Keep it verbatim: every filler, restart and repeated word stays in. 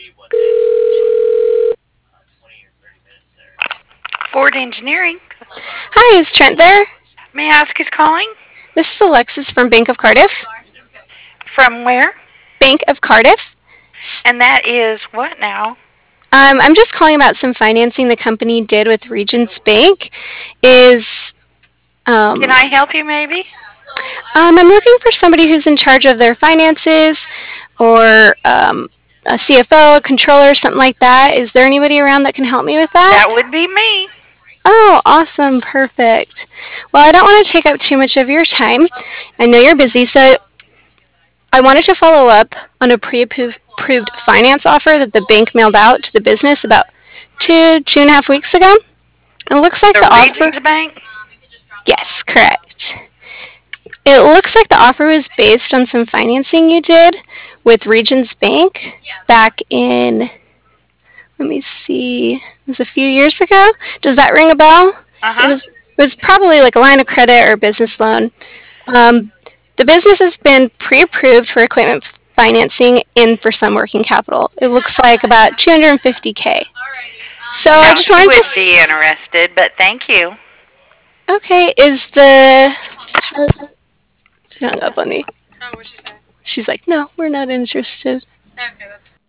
Ford Engineering. Hi, is Trent there? May I ask who's calling? This is Alexis from Bank of Cardiff. From where? Bank of Cardiff. And that is what now? Um, I'm just calling about some financing the company did with Regions Bank. Is um, Can I help you maybe? um, I'm looking for somebody who's in charge of their finances, or um, a C F O, a controller, something like that. Is there anybody around that can help me with that? That would be me. Oh, awesome, perfect. Well, I don't want to take up too much of your time. I know you're busy, so I wanted to follow up on a pre-approved approved finance offer that the bank mailed out to the business about two, two and a half weeks ago. It looks like The the offer, Regions Bank? yes, correct. It looks like the offer was based on some financing you did with Regions Bank back in, let me see, it was a few years ago. Does that ring a bell? Uh It huh. was, it was probably like a line of credit or a business loan. Um, the business has been pre-approved for equipment financing in for some working capital. It looks like about two hundred fifty k. So I No, just he wanted to. wouldn't s- be interested, but thank you. Okay, is the she hung up on me? She's like, no, we're not interested.